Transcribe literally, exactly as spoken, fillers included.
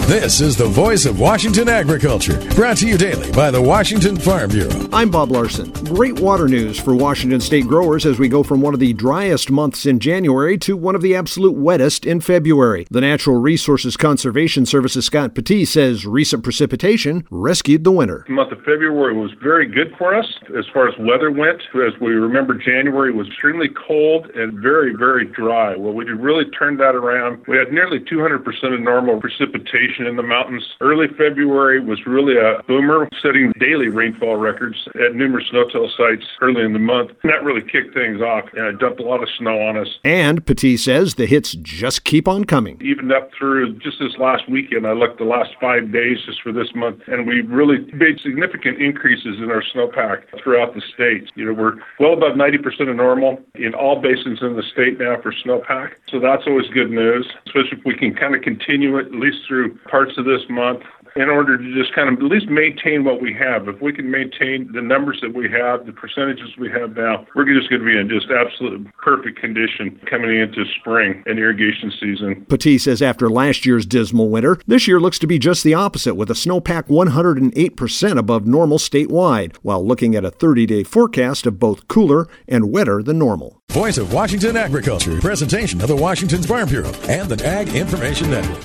This is the voice of Washington agriculture, brought to you daily by the Washington Farm Bureau. I'm Bob Larson. Great water news for Washington State growers as we go from one of the driest months in January to one of the absolute wettest in February. The Natural Resources Conservation Service's Scott Petit says recent precipitation rescued the winter. The month of February was very good for us as far as weather went. As we remember, January was extremely cold and very, very dry. Well, we really turned that around. We had nearly two hundred percent of normal precipitation in the mountains. Early February was really a boomer, setting daily rainfall records at numerous no-till sites early in the month. And that really kicked things off, and it dumped a lot of snow on us. And Petit says the hits just keep on coming. Even up through just this last weekend, I looked the last five days just for this month, and we really made significant increases in our snowpack throughout the state. You know, we're well above ninety percent of normal in all basins in the state now for snowpack. So that's always good news, especially if we can kind of continue it at least through parts of this month in order to just kind of at least maintain what we have. If we can maintain the numbers that we have, the percentages we have now, we're just going to be in just absolute perfect condition coming into spring and irrigation season. Petit says after last year's dismal winter, this year looks to be just the opposite, with a snowpack one hundred eight percent above normal statewide, while looking at a thirty-day forecast of both cooler and wetter than normal. Voice of Washington agriculture, presentation of the Washington Farm Bureau and the Ag Information Network.